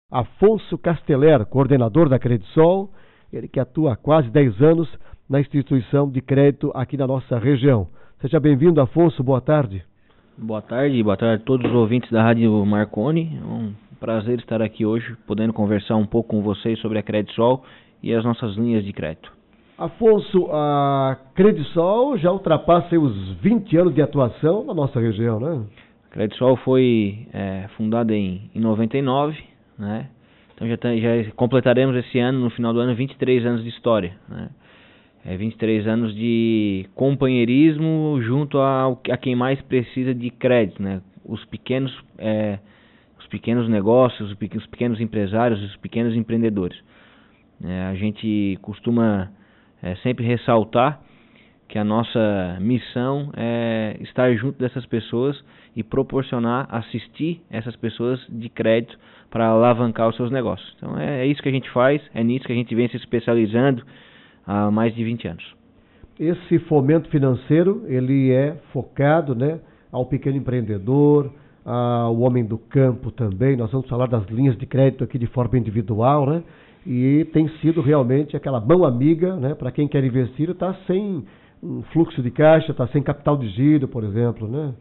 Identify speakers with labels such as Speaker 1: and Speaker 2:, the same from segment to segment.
Speaker 1: Afonso Casteller, coordenador da Credisol, ele que atua há quase 10 anos na instituição de crédito aqui na nossa região. Seja bem-vindo, Afonso, boa tarde.
Speaker 2: Boa tarde a todos os ouvintes da Rádio Marconi. É um prazer estar aqui hoje, podendo conversar um pouco com vocês sobre a Credisol e as nossas linhas de crédito.
Speaker 1: Afonso, a Credisol já ultrapassa os 20 anos de atuação na nossa região, né?
Speaker 2: A Credisol foi fundada em 99, né? Então já completaremos esse ano, no final do ano, 23 anos de história, né? 23 anos de companheirismo junto a quem mais precisa de crédito, né? Os pequenos negócios, os pequenos empresários, os pequenos empreendedores. A gente costuma sempre ressaltar que a nossa missão é estar junto dessas pessoas e proporcionar, assistir essas pessoas de crédito para alavancar os seus negócios. Então é isso que a gente faz, é nisso que a gente vem se especializando há mais de 20 anos.
Speaker 1: Esse fomento financeiro, ele é focado, né, ao pequeno empreendedor, ao homem do campo também. Nós vamos falar das linhas de crédito aqui de forma individual, né? E tem sido realmente aquela mão amiga, né, para quem quer investir, está sem um fluxo de caixa, está sem capital de giro, por exemplo, né?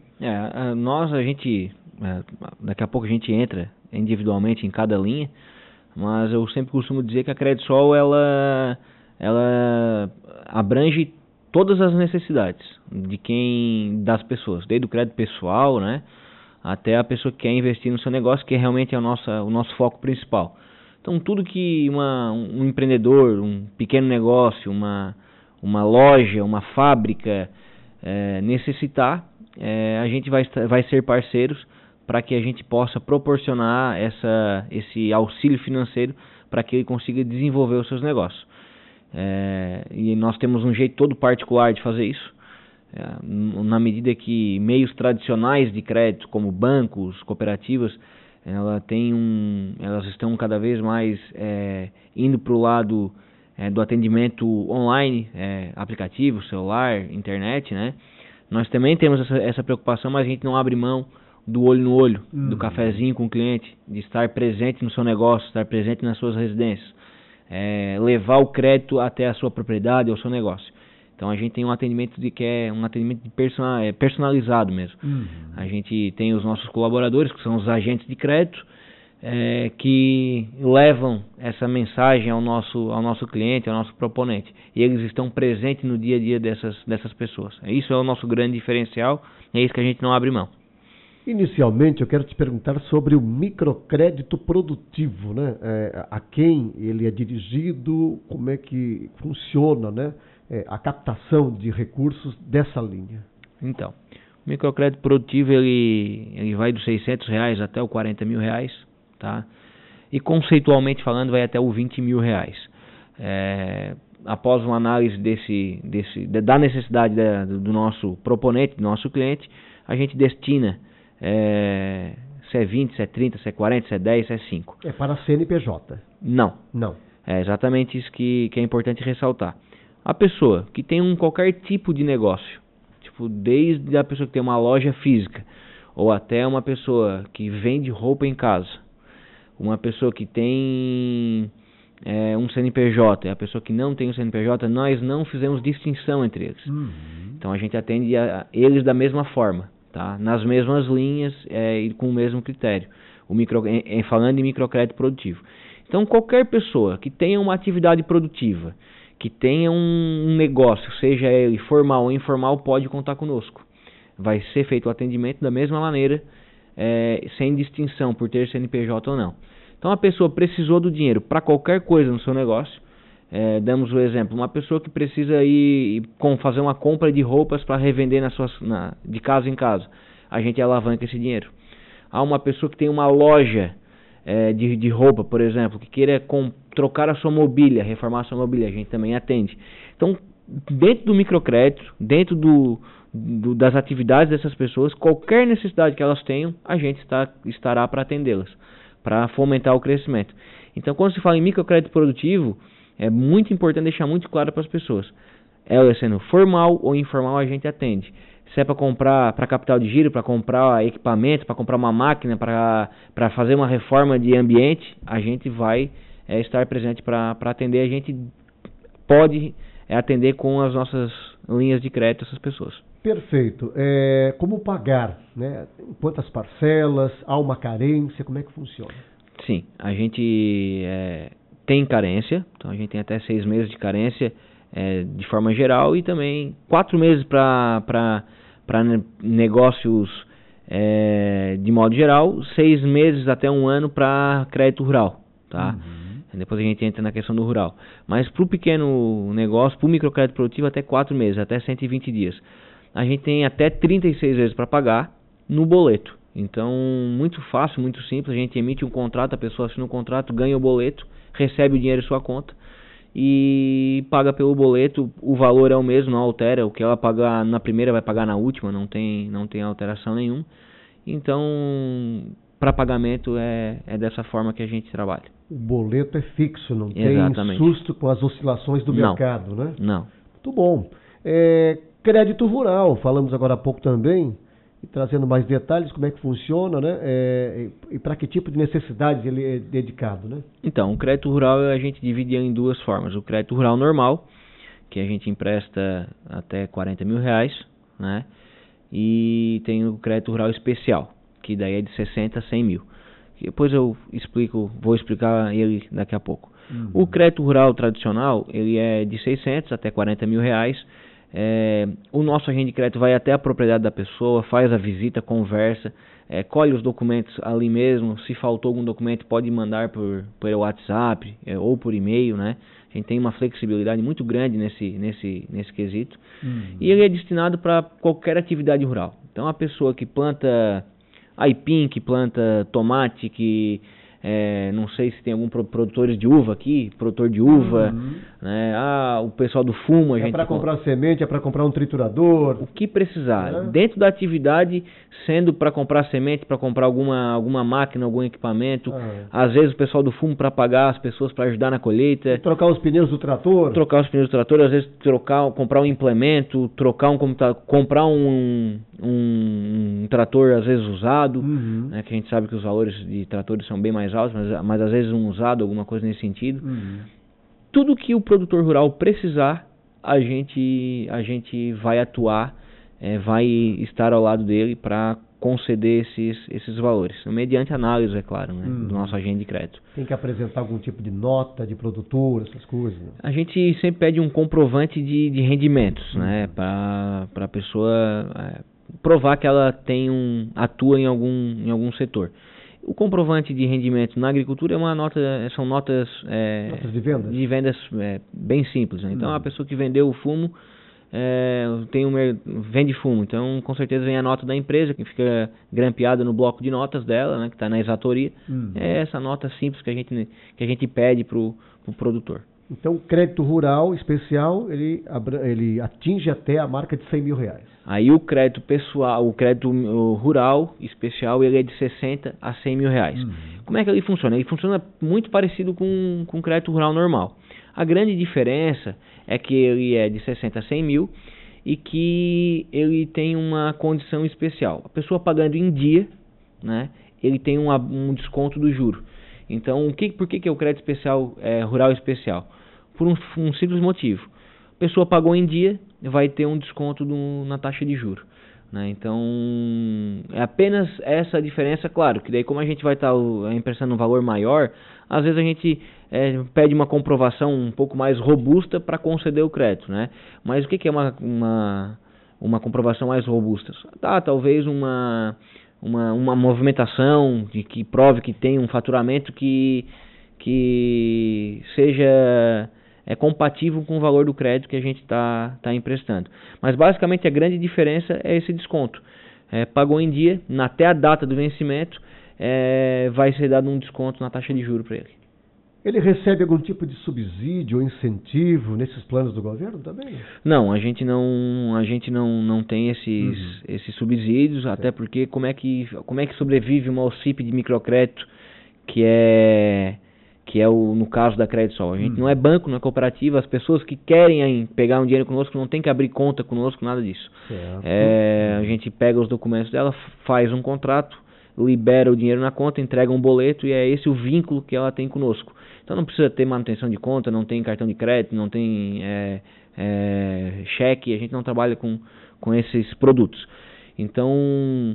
Speaker 2: Daqui a pouco a gente entra individualmente em cada linha, mas eu sempre costumo dizer que a Credisol, ela abrange todas as necessidades das pessoas, desde o crédito pessoal, né, até a pessoa que quer investir no seu negócio, que realmente é o nosso foco principal. Então, tudo que um empreendedor, um pequeno negócio, uma loja, uma fábrica necessitar, a gente vai ser parceiros para que a gente possa proporcionar esse auxílio financeiro para que ele consiga desenvolver os seus negócios. E nós temos um jeito todo particular de fazer isso, na medida que meios tradicionais de crédito, como bancos, cooperativas, elas estão cada vez mais indo para o lado do atendimento online, aplicativo, celular, internet, né? Nós também temos essa preocupação, mas a gente não abre mão do olho no olho, do cafezinho com o cliente, de estar presente no seu negócio, estar presente nas suas residências, levar o crédito até a sua propriedade ou seu negócio. Então a gente tem um atendimento personalizado mesmo. A gente tem os nossos colaboradores, que são os agentes de crédito, que levam essa mensagem ao nosso cliente, ao nosso proponente. E eles estão presentes no dia a dia dessas pessoas. Isso é o nosso grande diferencial, é isso que a gente não abre mão.
Speaker 1: Inicialmente, eu quero te perguntar sobre o microcrédito produtivo, né? A quem ele é dirigido, como é que funciona, né, a captação de recursos dessa linha.
Speaker 2: Então, o microcrédito produtivo ele vai dos R$600 até os R$40 mil, tá? E conceitualmente falando, vai até os R$20 mil. Após uma análise da necessidade do nosso proponente, do nosso cliente, a gente destina se é 20, se é 30, se é 40, se é 10, se é 5.
Speaker 1: É para a CNPJ?
Speaker 2: Não. É exatamente isso que é importante ressaltar. A pessoa que tem qualquer tipo de negócio, tipo, desde a pessoa que tem uma loja física, ou até uma pessoa que vende roupa em casa, uma pessoa que tem um CNPJ, e a pessoa que não tem um CNPJ, nós não fizemos distinção entre eles. Então a gente atende eles da mesma forma, tá? Nas mesmas linhas e com o mesmo critério, falando em microcrédito produtivo. Então qualquer pessoa que tenha uma atividade produtiva, que tenha um negócio, seja ele formal ou informal, pode contar conosco. Vai ser feito o atendimento da mesma maneira, sem distinção por ter CNPJ ou não. Então a pessoa precisou do dinheiro para qualquer coisa no seu negócio. Damos o exemplo, uma pessoa que precisa fazer uma compra de roupas para revender de casa em casa. A gente alavanca esse dinheiro. Há uma pessoa que tem uma loja de roupa, por exemplo, que queira trocar a sua mobília, reformar a sua mobília, a gente também atende. Então, dentro do microcrédito, dentro das atividades dessas pessoas, qualquer necessidade que elas tenham, a gente estará para atendê-las, para fomentar o crescimento. Então, quando se fala em microcrédito produtivo, é muito importante deixar muito claro para as pessoas. Ela sendo formal ou informal, a gente atende. se é para comprar, para capital de giro, para comprar equipamento, para comprar uma máquina, para fazer uma reforma de ambiente, a gente vai estar presente para atender. A gente pode atender com as nossas linhas de crédito essas pessoas.
Speaker 1: Perfeito. Como pagar, né? Quantas parcelas? Há uma carência? Como é que funciona?
Speaker 2: Sim, a gente tem carência, então a gente tem até 6 meses de carência de forma geral e também 4 meses para negócios de modo geral, 6 meses até 1 ano para crédito rural, tá? Depois a gente entra na questão do rural. Mas para o pequeno negócio, para o microcrédito produtivo, até 4 meses, até 120 dias. A gente tem até 36 vezes para pagar no boleto. Então, muito fácil, muito simples. A gente emite um contrato, a pessoa assina um contrato, ganha o boleto, recebe o dinheiro em sua conta e paga pelo boleto. O valor é o mesmo, não altera. O que ela pagar na primeira vai pagar na última, não tem alteração nenhuma. Então, para pagamento é dessa forma que a gente trabalha.
Speaker 1: O boleto é fixo, não
Speaker 2: Exatamente.
Speaker 1: tem susto com as oscilações do mercado, né?
Speaker 2: Não.
Speaker 1: Muito bom. Crédito rural, falamos agora há pouco também, e trazendo mais detalhes, como é que funciona, né? E para que tipo de necessidades ele é dedicado, né?
Speaker 2: Então, o crédito rural a gente divide em 2 formas. O crédito rural normal, que a gente empresta até R$40 mil, né? E tem o crédito rural especial, que daí é de 60 a 100 mil. Depois eu vou explicar ele daqui a pouco. O crédito rural tradicional, ele é de 600 até R$40 mil. O nosso agente de crédito vai até a propriedade da pessoa, faz a visita, conversa, colhe os documentos ali mesmo. Se faltou algum documento, pode mandar por WhatsApp ou por e-mail, né? A gente tem uma flexibilidade muito grande nesse quesito. E ele é destinado para qualquer atividade rural. Então, a pessoa que planta aipim, que planta tomate, que não sei se tem algum produtores de uva aqui, produtor de uva, né? O pessoal do fumo,
Speaker 1: é para comprar semente, é para comprar um triturador,
Speaker 2: o que precisar, dentro da atividade, sendo para comprar semente, para comprar alguma máquina, algum equipamento, às vezes o pessoal do fumo para pagar as pessoas para ajudar na colheita,
Speaker 1: trocar os pneus do trator,
Speaker 2: às vezes comprar um implemento, comprar um trator às vezes usado, né, que a gente sabe que os valores de tratores são bem mais altos, mas às vezes um usado, alguma coisa nesse sentido. Tudo que o produtor rural precisar, a gente vai atuar, vai estar ao lado dele para conceder esses valores, mediante análise, é claro, né, do nosso agente de crédito.
Speaker 1: Tem que apresentar algum tipo de nota de produtor, essas coisas? Né?
Speaker 2: A gente sempre pede um comprovante de rendimentos, né, para a pessoa provar que ela atua em algum setor. O comprovante de rendimento na agricultura são notas
Speaker 1: de vendas
Speaker 2: bem simples, né? Então, a pessoa que vendeu o fumo vende fumo, então com certeza vem a nota da empresa que fica grampeada no bloco de notas dela, né, que está na exatoria. É essa nota simples que a gente pede para o produtor.
Speaker 1: Então, o crédito rural especial, ele atinge até a marca de R$100 mil.
Speaker 2: Aí o crédito pessoal, o crédito rural especial, ele é de 60 a 100 mil reais. Como é que ele funciona? Ele funciona muito parecido com o crédito rural normal. A grande diferença é que ele é de 60 a 100 mil e que ele tem uma condição especial. A pessoa pagando em dia, né, ele tem um desconto do juro. Então, por que é o crédito especial rural especial? Por um simples motivo. A pessoa pagou em dia, vai ter um desconto na taxa de juros, né? Então, é apenas essa diferença, claro, que daí como a gente vai estar emprestando um valor maior, às vezes a gente pede uma comprovação um pouco mais robusta para conceder o crédito, né? Mas o que é uma comprovação mais robusta? Talvez uma movimentação que prove que tem um faturamento que seja compatível com o valor do crédito que a gente está emprestando. Mas basicamente a grande diferença é esse desconto. Pagou em dia, até a data do vencimento, vai ser dado um desconto na taxa de juros para ele.
Speaker 1: Ele recebe algum tipo de subsídio ou incentivo nesses planos do governo também?
Speaker 2: Não, a gente não tem esses subsídios, até porque como é que sobrevive uma OCIP de microcrédito que que é no caso da Credisol. A gente não é banco, não é cooperativa, as pessoas que querem pegar um dinheiro conosco não tem que abrir conta conosco, nada disso. A gente pega os documentos dela, faz um contrato, libera o dinheiro na conta, entrega um boleto e é esse o vínculo que ela tem conosco. Então não precisa ter manutenção de conta, não tem cartão de crédito, não tem cheque, a gente não trabalha com esses produtos. Então...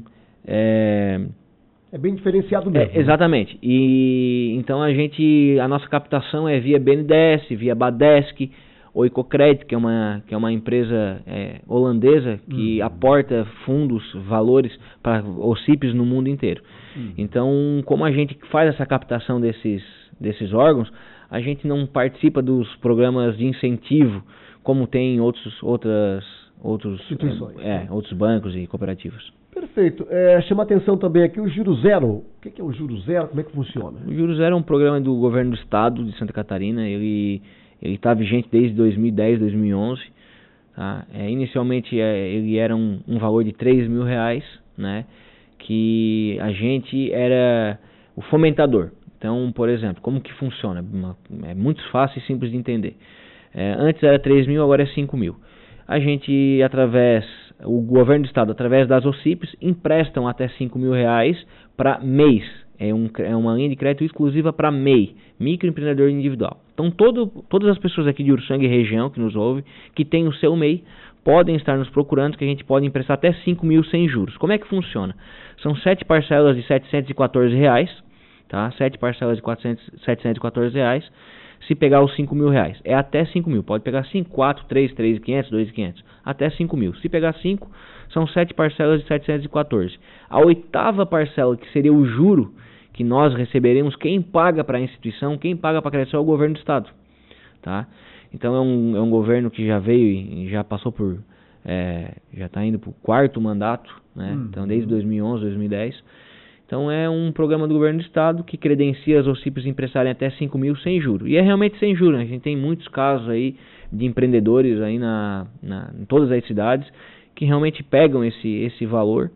Speaker 1: É bem diferenciado mesmo.
Speaker 2: Exatamente. E então a nossa captação é via BNDES, via Badesc, Oicocred, que é uma empresa holandesa que aporta fundos, valores para OCIPs no mundo inteiro. Então, como a gente faz essa captação desses órgãos, a gente não participa dos programas de incentivo, como tem outros
Speaker 1: instituições,
Speaker 2: outros bancos e cooperativas.
Speaker 1: Perfeito. Chama atenção também aqui o Giro Zero. O que é o Giro Zero? Como é que funciona?
Speaker 2: O Giro Zero é um programa do governo do estado de Santa Catarina. Ele está vigente desde 2010, 2011. Tá? Inicialmente ele era um valor de R$3.000, né? Que a gente era o fomentador. Então, por exemplo, como que funciona? É muito fácil e simples de entender. Antes era 3.000, agora é 5.000. A gente, o governo do estado, através das OCIPs, emprestam até R$5.000 para MEIs. É uma linha de crédito exclusiva para MEI, microempreendedor individual. Então, todas as pessoas aqui de Uruçanga e região que nos ouvem, que tem o seu MEI, podem estar nos procurando, que a gente pode emprestar até 5.000 sem juros. Como é que funciona? São 7 parcelas de R$714, tá? 7 parcelas de R$714, se pegar os R$5.000. É até 5.000. Pode pegar 5, 4, 3, 3.500, 2.500. Até 5.000. Se pegar 5, são 7 parcelas de 714. A 8ª parcela, que seria o juro que nós receberemos, quem paga para a instituição, quem paga para a Credisol é o governo do estado. Tá? Então é um governo que já veio e já passou por... já está indo para o 4º mandato, né? Então desde 2011, 2010... Então é um programa do governo do estado que credencia as OCIPs emprestarem até 5.000 sem juro. E é realmente sem juro, né? A gente tem muitos casos aí de empreendedores aí em todas as cidades que realmente pegam esse valor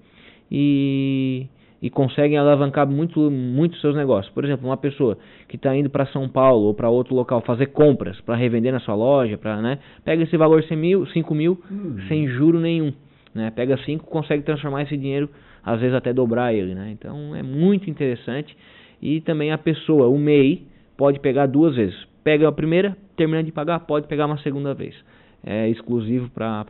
Speaker 2: e conseguem alavancar muito seus negócios. Por exemplo, uma pessoa que está indo para São Paulo ou para outro local fazer compras para revender na sua loja, pega esse valor 5.000 sem juro nenhum. Né? Pega 5, consegue transformar esse dinheiro, às vezes até dobrar ele, né? Então é muito interessante. E também a pessoa, o MEI, pode pegar 2 vezes. Pega a primeira, termina de pagar, pode pegar uma segunda vez. É exclusivo para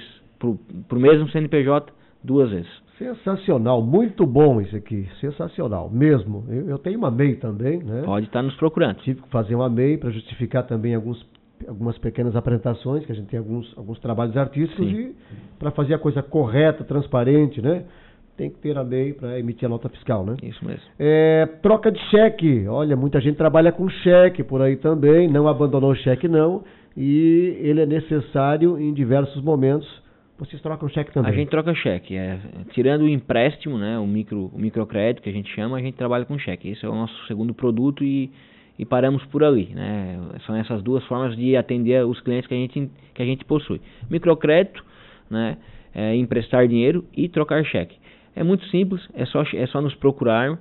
Speaker 2: o mesmo CNPJ 2 vezes.
Speaker 1: Sensacional, muito bom isso aqui, sensacional, mesmo. Eu tenho uma MEI também, né?
Speaker 2: Pode estar nos procurando.
Speaker 1: Tive que fazer uma MEI para justificar também algumas pequenas apresentações, que a gente tem alguns trabalhos artísticos. Sim. E para fazer a coisa correta, transparente, né? Tem que ter a MEI para emitir a nota fiscal, né?
Speaker 2: Isso mesmo.
Speaker 1: Troca de cheque. Olha, muita gente trabalha com cheque por aí também, não abandonou o cheque não, e ele é necessário em diversos momentos. Vocês trocam cheque também?
Speaker 2: A gente troca cheque. Tirando o empréstimo, né, o microcrédito que a gente chama, a gente trabalha com cheque. Esse é o nosso segundo produto e paramos por ali, né? São essas duas formas de atender os clientes que a gente possui. Microcrédito, né, emprestar dinheiro e trocar cheque. É muito simples, é só nos procurar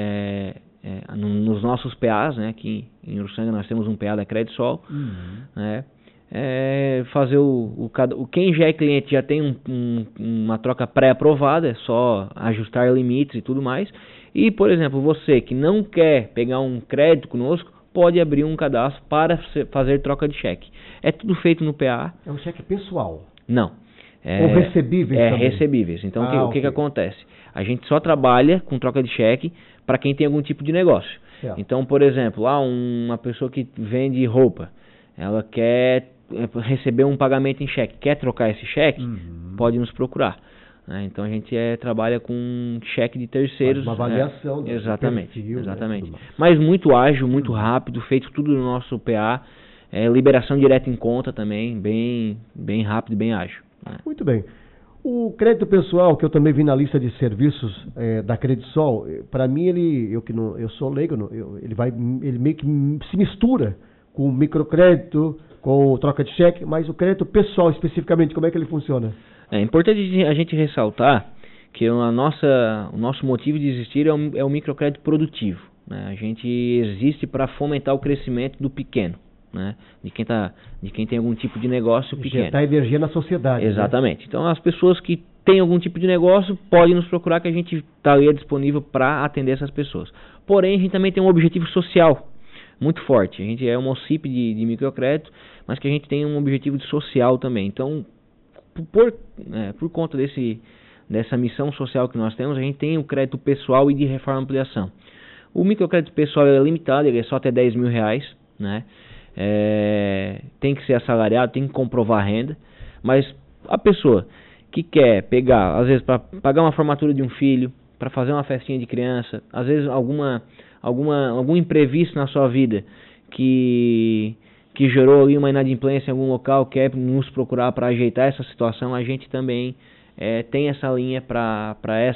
Speaker 2: nos nossos PAs, né? Aqui em Uruçanga nós temos um PA da Credisol, né? Fazer quem já é cliente já tem uma troca pré-aprovada, é só ajustar limites e tudo mais. E, por exemplo, você que não quer pegar um crédito conosco, pode abrir um cadastro para fazer troca de cheque. É tudo feito no PA.
Speaker 1: É um cheque pessoal?
Speaker 2: Não.
Speaker 1: Ou recebíveis também?
Speaker 2: Recebíveis. Então, o que acontece? A gente só trabalha com troca de cheque para quem tem algum tipo de negócio. Certo. Então, por exemplo, uma pessoa que vende roupa, ela quer receber um pagamento em cheque, quer trocar esse cheque, pode nos procurar. Então, a gente trabalha com cheque de terceiros.
Speaker 1: Faz uma avaliação.
Speaker 2: Exatamente.
Speaker 1: Perfil,
Speaker 2: exatamente. Mas muito ágil, muito rápido, feito tudo no nosso PA. Liberação direta em conta também, bem rápido e bem ágil.
Speaker 1: Muito bem. O crédito pessoal, que eu também vi na lista de serviços da Credisol, para mim eu sou leigo, ele meio que se mistura com o microcrédito, com o troca de cheque, mas o crédito pessoal especificamente, como é que ele funciona?
Speaker 2: É importante a gente ressaltar que o nosso motivo de existir é o microcrédito produtivo. né? A gente existe para fomentar o crescimento do pequeno, né? De quem tem algum tipo de negócio pequeno.
Speaker 1: Injetar energia na sociedade.
Speaker 2: Exatamente. Né? Então, as pessoas que têm algum tipo de negócio podem nos procurar, que a gente estaria disponível para atender essas pessoas. Porém, a gente também tem um objetivo social muito forte. A gente é uma OCIP de microcrédito, mas que a gente tem um objetivo de social também. Então, por conta dessa missão social que nós temos, a gente tem o crédito pessoal e de reforma e ampliação. O microcrédito pessoal é limitado, ele é só até R$10.000, né? Tem que ser assalariado, tem que comprovar a renda, mas a pessoa que quer pegar, às vezes para pagar uma formatura de um filho, para fazer uma festinha de criança, às vezes algum imprevisto na sua vida que gerou ali uma inadimplência em algum local, quer nos procurar para ajeitar essa situação, a gente também tem essa linha para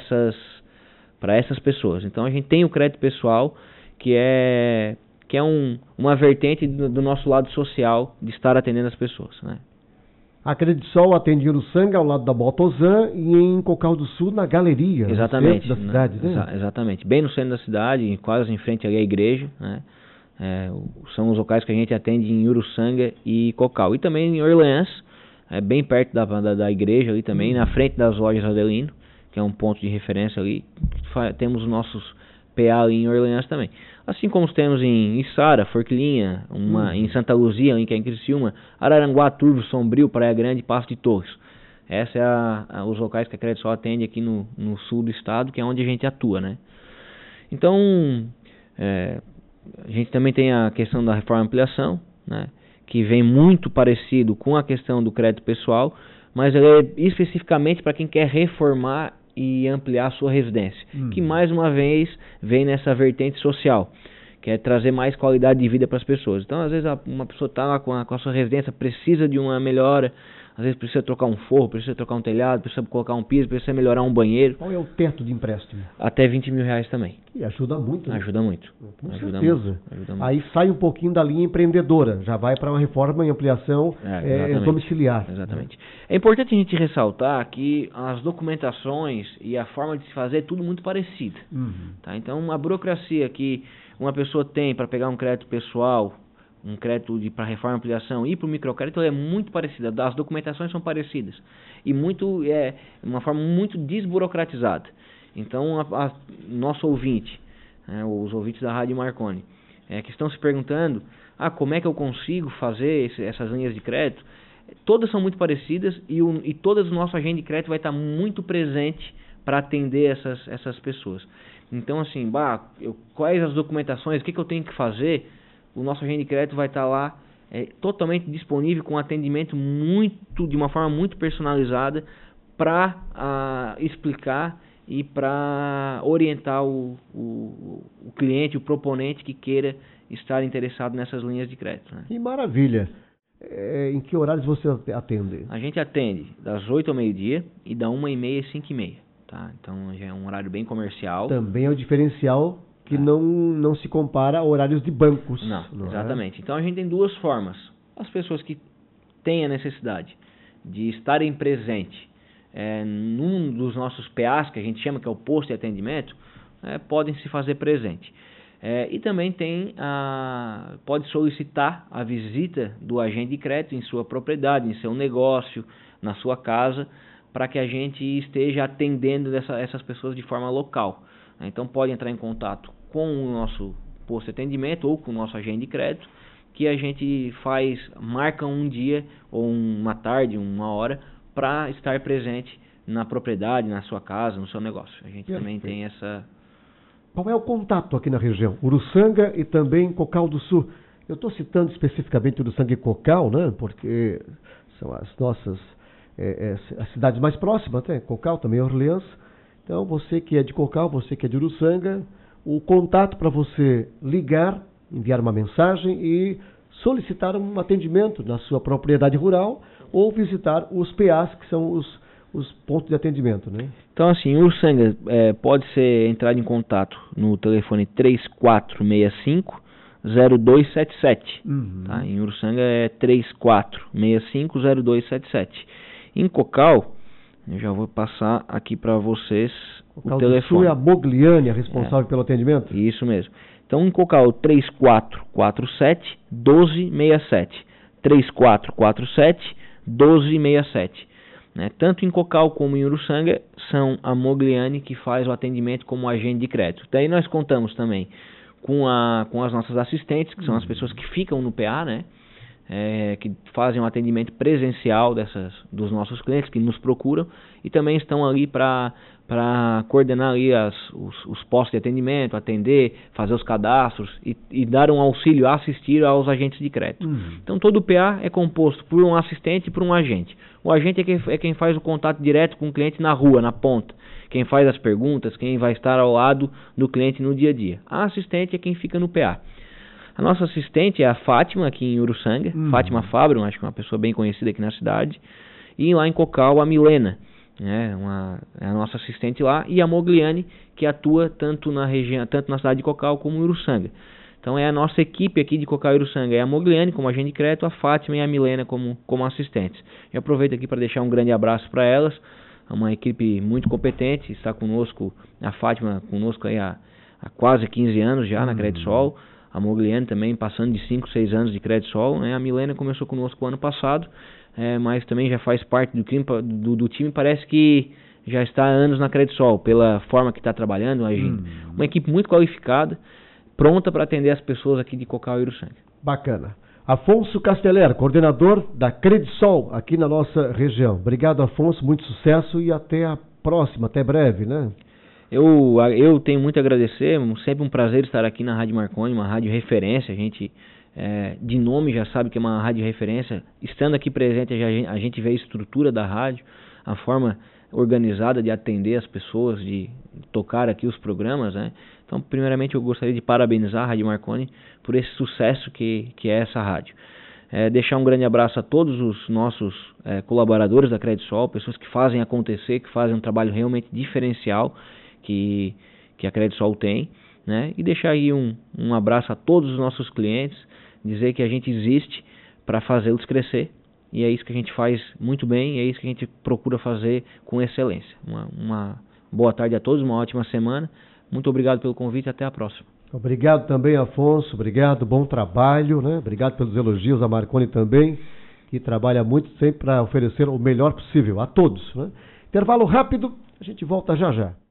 Speaker 2: essas pessoas. Então a gente tem o crédito pessoal, que é uma vertente do nosso lado social, de estar atendendo as pessoas, né?
Speaker 1: A Credisol atende em Uruçanga, ao lado da Botozan, e em Cocal do Sul, na Galeria,
Speaker 2: exatamente,
Speaker 1: no centro da cidade, né?
Speaker 2: Exatamente, bem no centro da cidade, quase em frente ali à igreja, né? São os locais que a gente atende em Uruçanga e Cocal. E também em Orleans, bem perto da igreja ali também, na frente das lojas Adelino, que é um ponto de referência ali. Temos os nossos PA ali em Orleans também. Assim como temos em Içara, Forquilinha, em Santa Luzia, que é em Criciúma, Araranguá, Turvo, Sombrio, Praia Grande e Passo de Torres. Esses são os locais que a Credisol atende aqui no sul do estado, que é onde a gente atua, né? Então, a gente também tem a questão da reforma e ampliação, né? Que vem muito parecido com a questão do crédito pessoal, mas ela é especificamente para quem quer reformar e ampliar a sua residência, que mais uma vez vem nessa vertente social, que é trazer mais qualidade de vida para as pessoas. Então, às vezes, uma pessoa está lá com a sua residência, precisa de uma melhora, às vezes precisa trocar um forro, precisa trocar um telhado, precisa colocar um piso, precisa melhorar um banheiro.
Speaker 1: Qual é o teto de empréstimo?
Speaker 2: Até R$20.000 também.
Speaker 1: E ajuda muito, né?
Speaker 2: Ajuda muito.
Speaker 1: Com
Speaker 2: ajuda
Speaker 1: certeza.
Speaker 2: Muito, ajuda muito.
Speaker 1: Aí sai um pouquinho da linha empreendedora, já vai para uma reforma e ampliação domiciliar.
Speaker 2: Exatamente. É importante a gente ressaltar que as documentações e a forma de se fazer é tudo muito parecida. Tá? Então, a burocracia que uma pessoa tem para pegar um crédito pessoal, um crédito para reforma e ampliação e para o microcrédito é muito parecida. As documentações são parecidas e uma forma muito desburocratizada. Então, nosso ouvinte, os ouvintes da Rádio Marconi, que estão se perguntando, como é que eu consigo fazer essas linhas de crédito? Todas são muito parecidas e todas o nosso agente de crédito vai estar muito presente para atender essas pessoas. Então, assim, quais as documentações, o que eu tenho que fazer? O nosso agente de crédito vai estar lá totalmente disponível, com atendimento de uma forma muito personalizada para explicar e para orientar o cliente, o proponente que queira estar interessado nessas linhas de crédito, né?
Speaker 1: Que maravilha! Em que horários você atende?
Speaker 2: A gente atende das 8 ao meio-dia e da 1h30 às 5h30. Tá? Então já é um horário bem comercial.
Speaker 1: Também é o diferencial que não se compara a horários de bancos.
Speaker 2: Não exatamente. Então a gente tem duas formas. As pessoas que têm a necessidade de estarem presentes num dos nossos PAs, que a gente chama que é o posto de atendimento, podem se fazer presente. E também pode solicitar a visita do agente de crédito em sua propriedade, em seu negócio, na sua casa, para que a gente esteja atendendo essas pessoas de forma local. Então pode entrar em contato com o nosso posto de atendimento ou com o nosso agente de crédito, que a gente marca um dia ou uma tarde, uma hora, para estar presente na propriedade, na sua casa, no seu negócio. A gente também tem essa...
Speaker 1: Qual é o contato aqui na região? Uruçanga e também Cocal do Sul. Eu estou citando especificamente Uruçanga e Cocal, né? Porque são as nossas as cidades mais próximas, né? Cocal, também Orleans. Então, você que é de Cocal, você que é de Uruçanga, o contato para você ligar, enviar uma mensagem e solicitar um atendimento na sua propriedade rural ou visitar os PAs, que são os pontos de atendimento, né?
Speaker 2: Então, assim, Uruçanga pode ser entrado em contato no telefone 3465-0277. Tá? Em Uruçanga é 3465-0277. Em Cocal, eu já vou passar aqui para vocês
Speaker 1: Cocal
Speaker 2: o telefone.
Speaker 1: Do Sul é a Mogliani, a responsável pelo atendimento?
Speaker 2: Isso mesmo. Então, em Cocal 3447-1267. 3447-1267. Né? Tanto em Cocal como em Uruçanga, são a Mogliani que faz o atendimento como agente de crédito. Daí nós contamos também com as nossas assistentes, que são as pessoas que ficam no PA, né? Que fazem um atendimento presencial dos nossos clientes que nos procuram e também estão ali para coordenar ali os postos de atendimento, atender, fazer os cadastros e dar um auxílio, assistir aos agentes de crédito. Então todo o PA é composto por um assistente e por um agente. O agente é quem faz o contato direto com o cliente na rua, na ponta, quem faz as perguntas, quem vai estar ao lado do cliente no dia a dia. A assistente é quem fica no PA. A nossa assistente é a Fátima, aqui em Uruçanga, Fátima Fábio, acho que é uma pessoa bem conhecida aqui na cidade, e lá em Cocal a Milena, é a nossa assistente lá, e a Mogliani, que atua tanto na cidade de Cocal como em Uruçanga. Então é a nossa equipe aqui de Cocal e Uruçanga, é a Mogliani como agente de crédito, a Fátima e a Milena como assistentes. Eu aproveito aqui para deixar um grande abraço para elas, uma equipe muito competente, está conosco, a Fátima conosco aí há quase 15 anos já na Credisol, a Mogliani também passando de 5, 6 anos de Credisol, né? A Milena começou conosco o ano passado, mas também já faz parte do time, parece que já está há anos na Credisol, pela forma que está trabalhando, uma equipe muito qualificada, pronta para atender as pessoas aqui de Cocal e Uruçanga.
Speaker 1: Bacana. Afonso Casteller, coordenador da Credisol aqui na nossa região. Obrigado, Afonso, muito sucesso e até a próxima, até breve, né?
Speaker 2: Eu tenho muito a agradecer, sempre um prazer estar aqui na Rádio Marconi, uma rádio referência, a gente de nome já sabe que é uma rádio referência, estando aqui presente a gente vê a estrutura da rádio, a forma organizada de atender as pessoas, de tocar aqui os programas, né? Então, primeiramente eu gostaria de parabenizar a Rádio Marconi por esse sucesso que é essa rádio. Deixar um grande abraço a todos os nossos colaboradores da Credisol, pessoas que fazem acontecer, que fazem um trabalho realmente diferencial, que a Credisol tem, né? E deixar aí um abraço a todos os nossos clientes, dizer que a gente existe para fazê-los crescer, e é isso que a gente faz muito bem, e é isso que a gente procura fazer com excelência. Uma boa tarde a todos, uma ótima semana, muito obrigado pelo convite e até a próxima.
Speaker 1: Obrigado também, Afonso, obrigado, bom trabalho, né? Obrigado pelos elogios, a Marconi também, que trabalha muito sempre para oferecer o melhor possível a todos, né? Intervalo rápido, a gente volta já já.